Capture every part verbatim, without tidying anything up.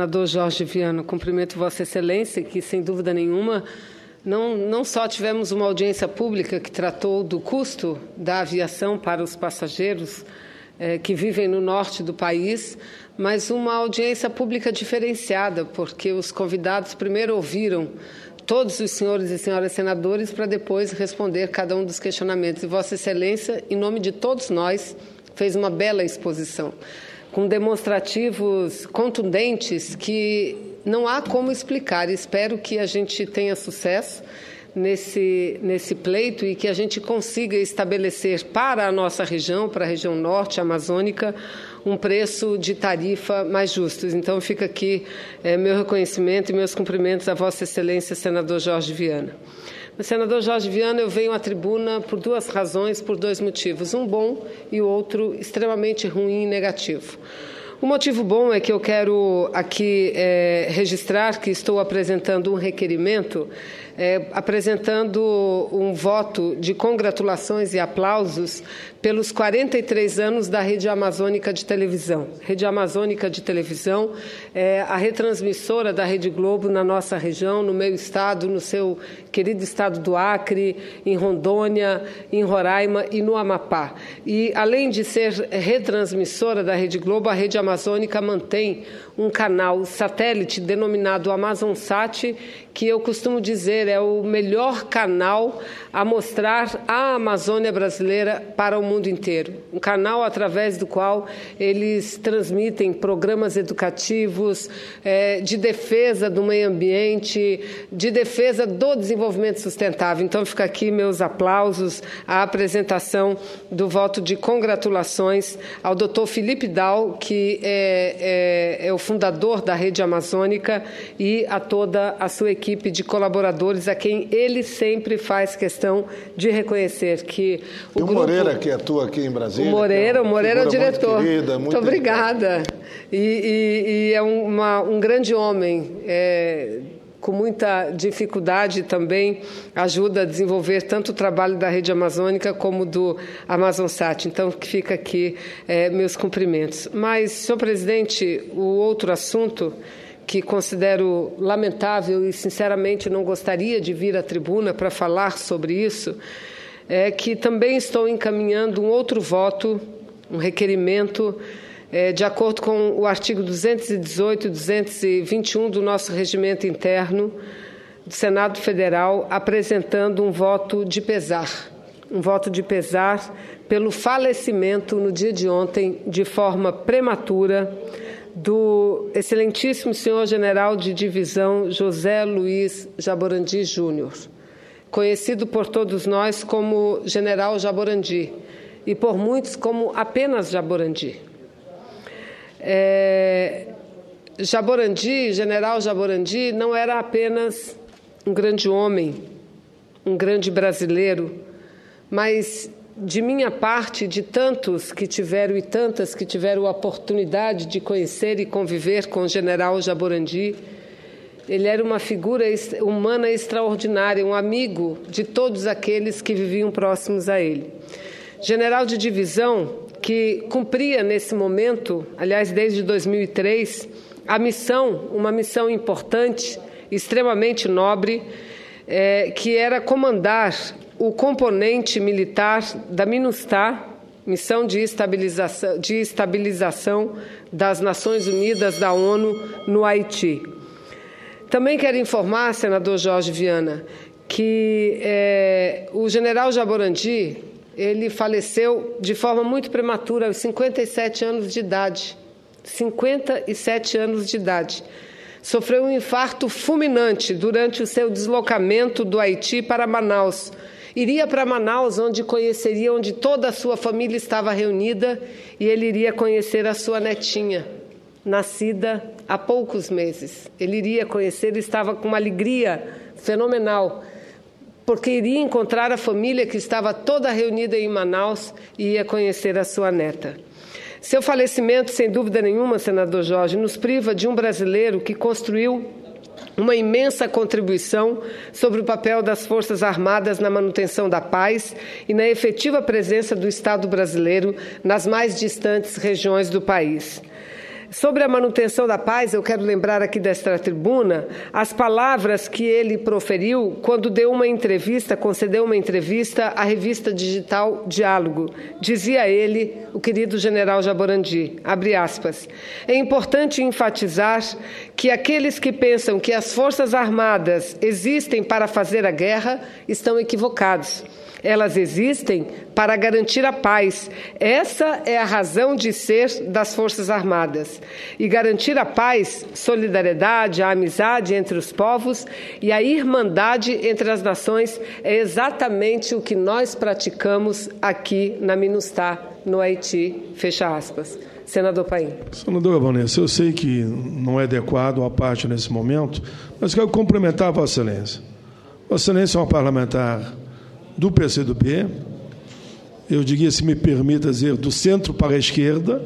Senador Jorge Viana, cumprimento Vossa Excelência, que, sem dúvida nenhuma, não, não só tivemos uma audiência pública que tratou do custo da aviação para os passageiros eh, que vivem no norte do país, mas uma audiência pública diferenciada, porque os convidados primeiro ouviram todos os senhores e senhoras senadores para depois responder cada um dos questionamentos. E Vossa Excelência, em nome de todos nós, fez uma bela exposição, com demonstrativos contundentes que não há como explicar. Espero que a gente tenha sucesso nesse, nesse pleito e que a gente consiga estabelecer para a nossa região, para a região norte amazônica, um preço de tarifa mais justo. Então, fica aqui é, meu reconhecimento e meus cumprimentos a Vossa Excelência, senador Jorge Viana. Mas, senador Jorge Viana, eu venho à tribuna por duas razões, por dois motivos, um bom e o outro extremamente ruim e negativo. O motivo bom é que eu quero aqui é, registrar que estou apresentando um requerimento, é, apresentando um voto de congratulações e aplausos pelos quarenta e três anos da Rede Amazônica de Televisão. Rede Amazônica de Televisão é a retransmissora da Rede Globo na nossa região, no meu estado, no seu querido estado do Acre, em Rondônia, em Roraima e no Amapá. E, além de ser retransmissora da Rede Globo, a Rede Amazônica mantém um canal satélite denominado AmazonSat, que eu costumo dizer é o melhor canal a mostrar a Amazônia brasileira para o mundo inteiro. Um canal através do qual eles transmitem programas educativos, é, de defesa do meio ambiente, de defesa do desenvolvimento sustentável. Então, fica aqui meus aplausos à apresentação do voto de congratulações ao doutor Felipe Dal, que é, é, é o fundador da Rede Amazônica, e a toda a sua equipe de colaboradores, a quem ele sempre faz questão de reconhecer que o Tem o grupo... Moreira, que atua aqui em Brasília. O Moreira, é o Moreira é o diretor. Muito querida, muito, muito obrigada. E, e, e é uma, um grande homem, é, com muita dificuldade também, ajuda a desenvolver tanto o trabalho da Rede Amazônica como do AmazonSat. Então, fica aqui é, meus cumprimentos. Mas, senhor presidente, o outro assunto que considero lamentável e, sinceramente, não gostaria de vir à tribuna para falar sobre isso, é que também estou encaminhando um outro voto, um requerimento, é, de acordo com o artigo duzentos e dezoito e duzentos e vinte e um do nosso regimento interno do Senado Federal, apresentando um voto de pesar, um voto de pesar pelo falecimento, no dia de ontem, de forma prematura, do excelentíssimo senhor general de divisão José Luiz Jaborandi Júnior, conhecido por todos nós como General Jaborandi e por muitos como apenas Jaborandi. É, Jaborandi, General Jaborandi, não era apenas um grande homem, um grande brasileiro, mas, de minha parte, de tantos que tiveram e tantas que tiveram a oportunidade de conhecer e conviver com o General Jaborandi, ele era uma figura humana extraordinária, um amigo de todos aqueles que viviam próximos a ele. General de divisão que cumpria nesse momento, aliás, desde dois mil e três, a missão, uma missão importante, extremamente nobre, é, que era comandar o componente militar da MINUSTAH, Missão de Estabilização, de Estabilização das Nações Unidas da ONU no Haiti. Também quero informar, senador Jorge Viana, que é, o general Jaborandi, ele faleceu de forma muito prematura, aos cinquenta e sete anos de idade. cinquenta e sete anos de idade. Sofreu um infarto fulminante durante o seu deslocamento do Haiti para Manaus. Iria para Manaus, onde conheceria, onde toda a sua família estava reunida, e ele iria conhecer a sua netinha, nascida há poucos meses. Ele iria conhecer, ele estava com uma alegria fenomenal, porque iria encontrar a família que estava toda reunida em Manaus e ia conhecer a sua neta. Seu falecimento, sem dúvida nenhuma, senador Jorge, nos priva de um brasileiro que construiu uma imensa contribuição sobre o papel das Forças Armadas na manutenção da paz e na efetiva presença do Estado brasileiro nas mais distantes regiões do país. Sobre a manutenção da paz, eu quero lembrar aqui desta tribuna as palavras que ele proferiu quando deu uma entrevista, concedeu uma entrevista à revista digital Diálogo. Dizia ele, o querido general Jaborandi, abre aspas, é importante enfatizar que aqueles que pensam que as Forças Armadas existem para fazer a guerra estão equivocados. Elas existem para garantir a paz. Essa é a razão de ser das Forças Armadas. E garantir a paz, solidariedade, a amizade entre os povos e a irmandade entre as nações é exatamente o que nós praticamos aqui na MINUSTAH, no Haiti. Fecha aspas. Senador Paim. Senadora Vanessa, eu sei que não é adequado a parte nesse momento, mas quero cumprimentar a Vossa Excelência. Vossa Excelência é uma parlamentar do P C do B, eu diria, se me permita dizer, do centro para a esquerda,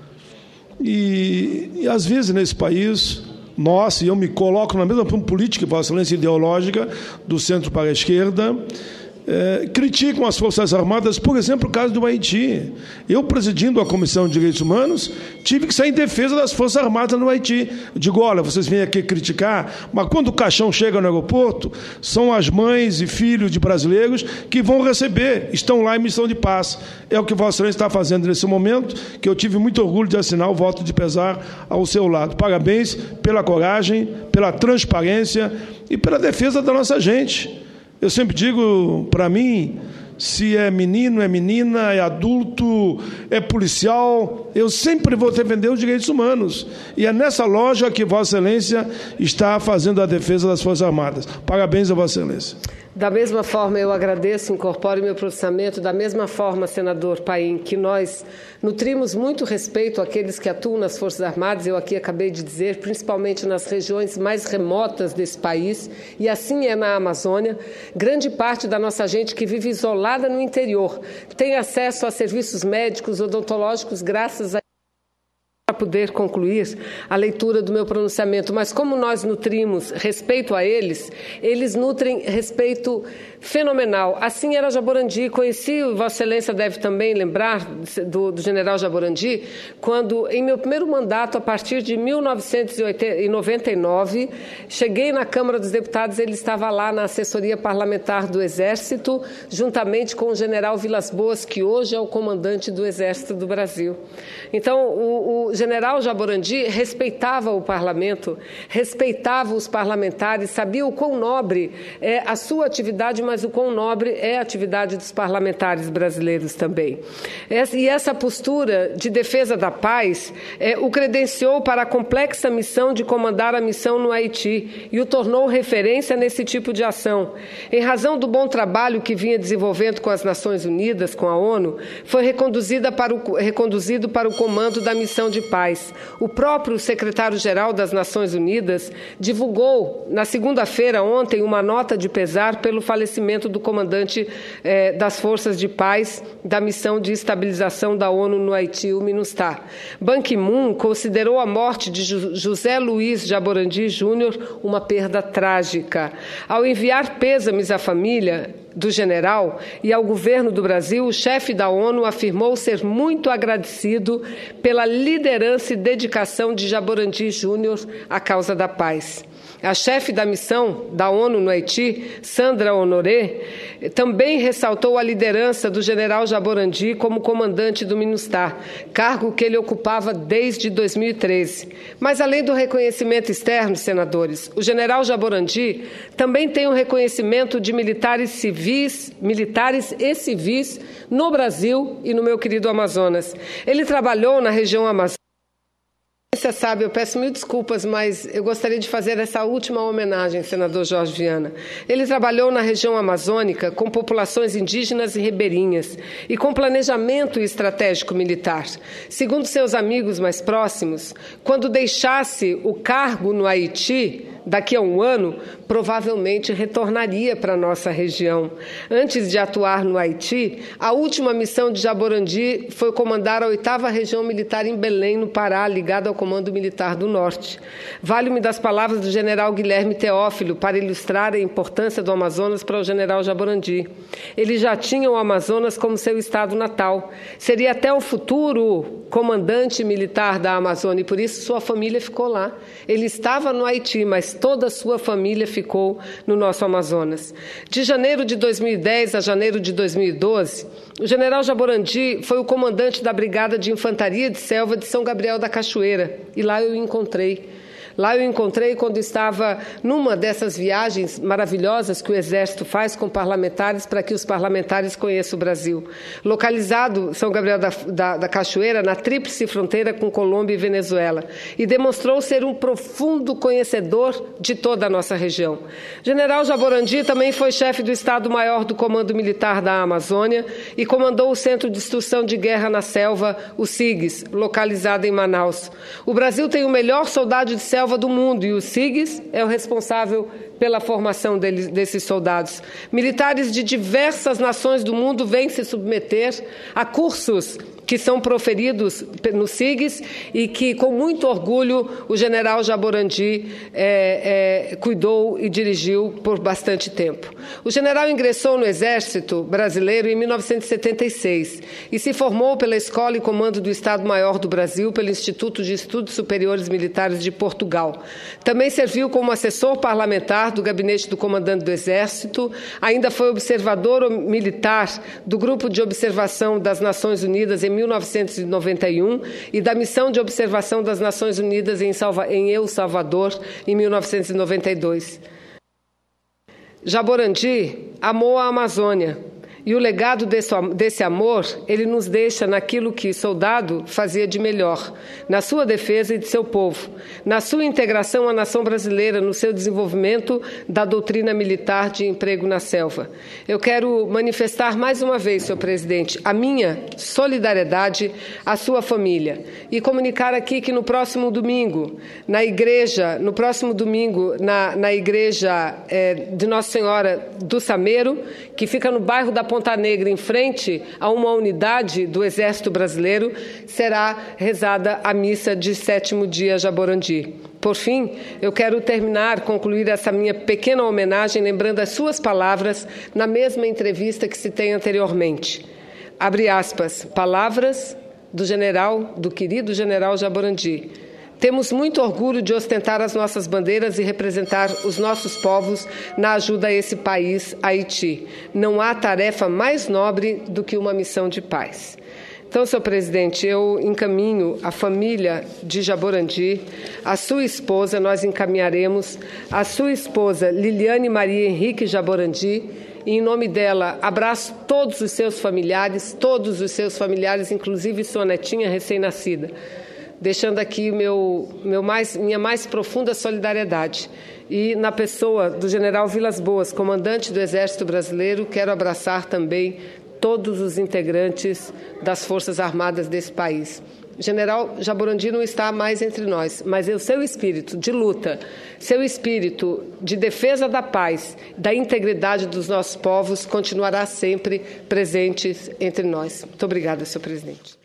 e, e às vezes nesse país, nós, e eu me coloco na mesma política, Vossa Excelência, ideológica, do centro para a esquerda, É, criticam as Forças Armadas, por exemplo, o caso do Haiti. Eu, presidindo a Comissão de Direitos Humanos, tive que sair em defesa das Forças Armadas no Haiti. Eu digo, olha, vocês vêm aqui criticar, mas quando o caixão chega no aeroporto, são as mães e filhos de brasileiros que vão receber, estão lá em missão de paz. É o que Vossa Excelência está fazendo nesse momento, que eu tive muito orgulho de assinar o voto de pesar ao seu lado. Parabéns pela coragem, pela transparência e pela defesa da nossa gente. Eu sempre digo, para mim, se é menino, é menina, é adulto, é policial, eu sempre vou defender os direitos humanos. E é nessa lógica que Vossa Excelência está fazendo a defesa das Forças Armadas. Parabéns a Vossa Excelência. Da mesma forma, eu agradeço, incorporo meu processamento, da mesma forma, senador Paim, que nós nutrimos muito respeito àqueles que atuam nas Forças Armadas, eu aqui acabei de dizer, principalmente nas regiões mais remotas desse país, e assim é na Amazônia. Grande parte da nossa gente que vive isolada no interior tem acesso a serviços médicos, odontológicos, graças a para poder concluir a leitura do meu pronunciamento, mas como nós nutrimos respeito a eles, eles nutrem respeito fenomenal. Assim era Jaborandi, conheci, Vossa Excelência deve também lembrar do, do general Jaborandi, quando em meu primeiro mandato, a partir de mil novecentos e noventa e nove, cheguei na Câmara dos Deputados, ele estava lá na assessoria parlamentar do Exército, juntamente com o general Vilas Boas, que hoje é o comandante do Exército do Brasil. Então, o, o general Jaborandi respeitava o parlamento, respeitava os parlamentares, sabia o quão nobre é a sua atividade, mas o quão nobre é a atividade dos parlamentares brasileiros também. E essa postura de defesa da paz é, o credenciou para a complexa missão de comandar a missão no Haiti e o tornou referência nesse tipo de ação. Em razão do bom trabalho que vinha desenvolvendo com as Nações Unidas, com a ONU, foi reconduzida para o, reconduzido para o comando da missão de paz. O próprio secretário-geral das Nações Unidas divulgou, na segunda-feira, ontem, uma nota de pesar pelo falecimento do comandante eh, das Forças de Paz da Missão de Estabilização da ONU no Haiti, o MINUSTAH. Ban Ki-moon considerou a morte de José Luiz Jaborandi Júnior uma perda trágica. Ao enviar pêsames à família do general e ao governo do Brasil, o chefe da ONU afirmou ser muito agradecido pela liderança e dedicação de Jaborandi Júnior à causa da paz. A chefe da missão da ONU no Haiti, Sandra Honoré, também ressaltou a liderança do general Jaborandi como comandante do MINUSTAH, cargo que ele ocupava desde dois mil e treze. Mas, além do reconhecimento externo, senadores, o general Jaborandi também tem o reconhecimento de militares civis, militares e civis no Brasil e no meu querido Amazonas. Ele trabalhou na região amazônica. Você sabe, eu peço mil desculpas, mas eu gostaria de fazer essa última homenagem, senador Jorge Viana. Ele trabalhou na região amazônica com populações indígenas e ribeirinhas e com planejamento estratégico militar. Segundo seus amigos mais próximos, quando deixasse o cargo no Haiti, daqui a um ano, provavelmente retornaria para a nossa região. Antes de atuar no Haiti, a última missão de Jaborandi foi comandar a oitava Região Militar em Belém, no Pará, ligada ao Comando Militar do Norte. Vale-me das palavras do general Guilherme Teófilo para ilustrar a importância do Amazonas para o general Jaborandi. Ele já tinha o Amazonas como seu estado natal. Seria até o futuro comandante militar da Amazônia e, por isso, sua família ficou lá. Ele estava no Haiti, mas toda a sua família ficou no nosso Amazonas. De janeiro de dois mil e dez a janeiro de dois mil e doze, o general Jaborandi foi o comandante da Brigada de Infantaria de Selva de São Gabriel da Cachoeira, e lá eu o encontrei. Lá eu encontrei quando estava numa dessas viagens maravilhosas que o Exército faz com parlamentares para que os parlamentares conheçam o Brasil. Localizado São Gabriel da, da, da Cachoeira, na tríplice fronteira com Colômbia e Venezuela, e demonstrou ser um profundo conhecedor de toda a nossa região. General Jaborandi também foi chefe do Estado-Maior do Comando Militar da Amazônia e comandou o Centro de Instrução de Guerra na Selva, o SIGS, localizado em Manaus. O Brasil tem o melhor soldado de selva do mundo, e o SIGS é o responsável pela formação deles, desses soldados. Militares de diversas nações do mundo vêm se submeter a cursos que são proferidos no SIGS e que, com muito orgulho, o general Jaborandi é, é, cuidou e dirigiu por bastante tempo. O general ingressou no Exército Brasileiro em mil novecentos e setenta e seis e se formou pela Escola e Comando do Estado-Maior do Brasil, pelo Instituto de Estudos Superiores Militares de Portugal. Também serviu como assessor parlamentar do Gabinete do Comandante do Exército, ainda foi observador militar do Grupo de Observação das Nações Unidas em mil novecentos e noventa e um e da Missão de Observação das Nações Unidas em, Salva, em El Salvador, em mil novecentos e noventa e dois. Jaborandi amou a Amazônia. E o legado desse, desse amor, ele nos deixa naquilo que soldado fazia de melhor, na sua defesa e de seu povo, na sua integração à nação brasileira, no seu desenvolvimento da doutrina militar de emprego na selva. Eu quero manifestar mais uma vez, senhor presidente, a minha solidariedade à sua família e comunicar aqui que no próximo domingo, na igreja, no próximo domingo, na, na igreja é, de Nossa Senhora do Sameiro, que fica no bairro da Ponta Negra, em frente a uma unidade do Exército Brasileiro, será rezada a missa de sétimo dia Jaborandi. Por fim, eu quero terminar, concluir essa minha pequena homenagem, lembrando as suas palavras na mesma entrevista que citei anteriormente. Abre aspas, palavras do general, do querido general Jaborandi. Temos muito orgulho de ostentar as nossas bandeiras e representar os nossos povos na ajuda a esse país, Haiti. Não há tarefa mais nobre do que uma missão de paz. Então, senhor presidente, eu encaminho a família de Jaborandi, a sua esposa, nós encaminharemos, a sua esposa Liliane Maria Henrique Jaborandi, e, em nome dela, abraço todos os seus familiares, todos os seus familiares, inclusive sua netinha recém-nascida, deixando aqui meu, meu mais, minha mais profunda solidariedade. E, na pessoa do general Vilas Boas, comandante do Exército Brasileiro, quero abraçar também todos os integrantes das Forças Armadas desse país. General Jaborandi não está mais entre nós, mas o seu espírito de luta, seu espírito de defesa da paz, da integridade dos nossos povos, continuará sempre presente entre nós. Muito obrigada, senhor presidente.